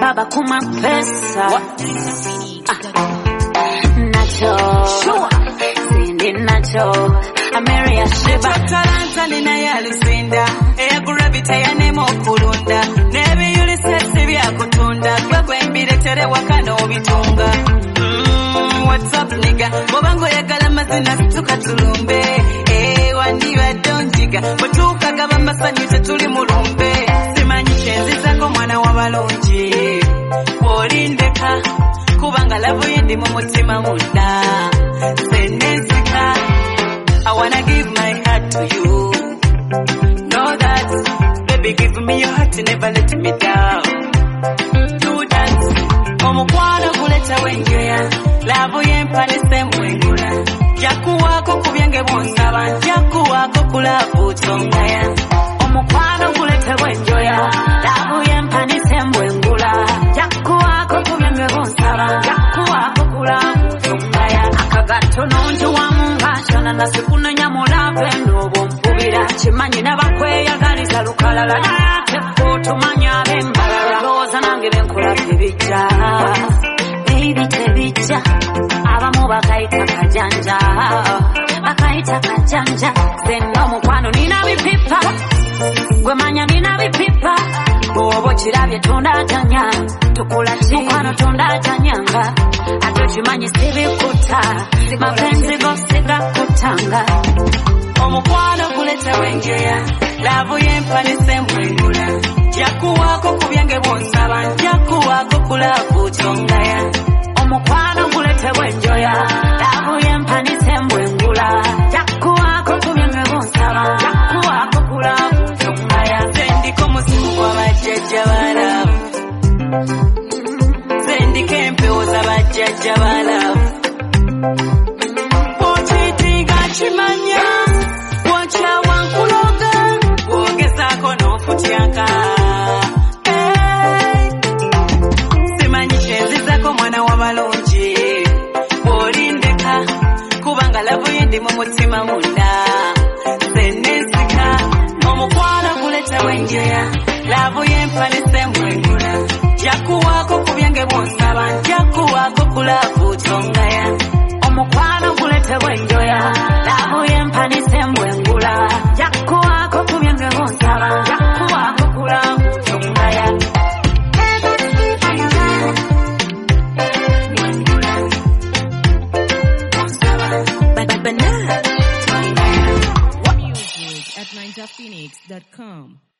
baba kuma pesa nacho sindi nacho Ameria Shiba Talanta nina yalisinda eya gravity ya nemo kulunda nebe yuli sesi bya kutunda kwekwe mbiretere wakano bitunga what's up nigga bobango yagala mazina tukatulumbe wandi badonjiga botuka gaba masanyute tuli mulumbe simanyi chenzi zako mwana wa balonji wolindeka kubanga lavo yendi mu mutima munda senezika I wanna give my heart to you. Know that, baby, give me your heart and never let me down. Do that, omukwano kuleta wenjoya, lavo yempane semwengula. Jaku wako kubyange bonsaba, jaku wako kulavu chongaya. Omukwano kuleta wenjoya, lavo yempane semwengula. Jaku wako kubyange bonsaba, jaku wako kulavu chongaya. Akagato nonjo wa mungashana na sikuna nyamula pendo bompubira. Chimanyi nabakweyagaliza lukalala nate tumanya bembala. Loza nange benkola tebijja. Baby tebijja. Abamu bakaita kajanja. Bakaita kajanja. Seno mukwano nina bipipa. Gwe manya nina bipipa. Bobo kirabye tundatanya. Tukula chi mukwano tundatanyanga. Ate chimanyi sibikuta. Mapenzi gosiga kutanga. Omukwano kuleta wenjeya lavo yempane semwengula. Jaku wako kubyange bonsaba, jaku wako kulavu chongaya. Omukwano kuleta wenjoya lavo yempane semwengula. Jaku wako kubyange bonsaba, jaku wako kulavu chongaya. Sendiko musiku wa bajjajja balavu, sendiko empewo za bajjajja balavu. Ochitiga chimanya wacha wankuloga wogezako n'ofutyaka simanyi kyenzi zako mwana wa balungi olindeka kubanga lavo yendi mu mutima munda senezika omukwano kuleta wenjeya lavo yempane semwengula jaku wako kubyange bonsaba jaku wako kulavu chongaya omukwano kuleta wenjoya lavo yempane semwengula jaku wako kubyange bonsaba jaku wako kulavu chongaya At ninjaphoenix.com